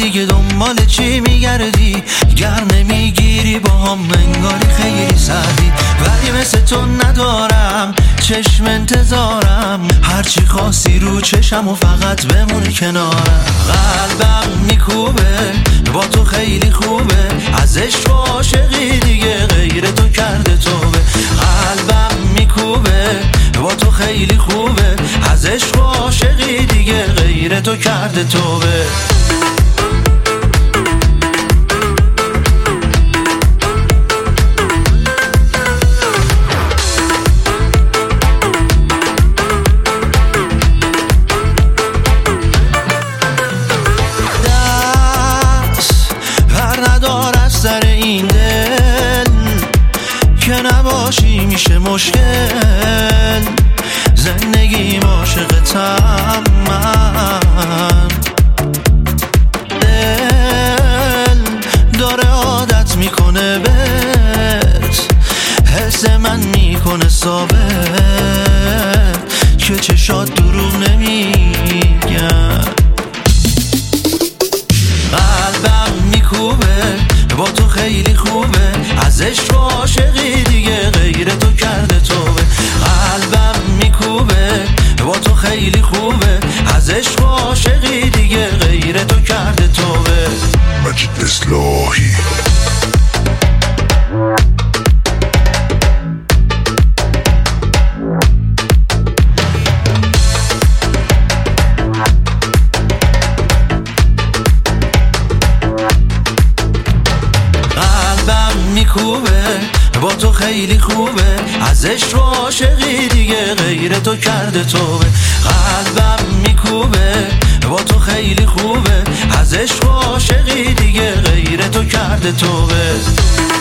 دیگه دنبال چی میگردی؟ گرم نمیگیری با هم انگاری خیلی سردی، ولی مثل تو ندارم چشم انتظارم، هرچی خواستی رو چشم و فقط بمونی کنارم. قلبم میکوبه با تو خیلی خوبه، از عشق و عاشقی دیگه غیر تو کرده توبه. قلبم میکوبه با تو خیلی خوبه، از عشق و عاشقی دیگه غیر تو کرده توبه. سر این دل که نباشی میشه مشکل، زندگی عاشقتم من. دل داره عادت میکنه بهت، حس من میکنه ثابت که چشات دروغ نمیگن. قلبم میکوبه با تو خیلی خوبه، از عشق و عاشقی دیگه غیر تو کرده توبه. قلبم میکوبه با تو خیلی خوبه، از عشق و عاشقی دیگه غیر تو کرده توبه. مجید اصلاحی. میکوبه با تو خیلی خوبه، از عشق و عاشقی دیگه غیر تو کرده توبه. قلبم میکوبه با تو خیلی خوبه، از عشق و عاشقی دیگه غیر تو کرده توبه.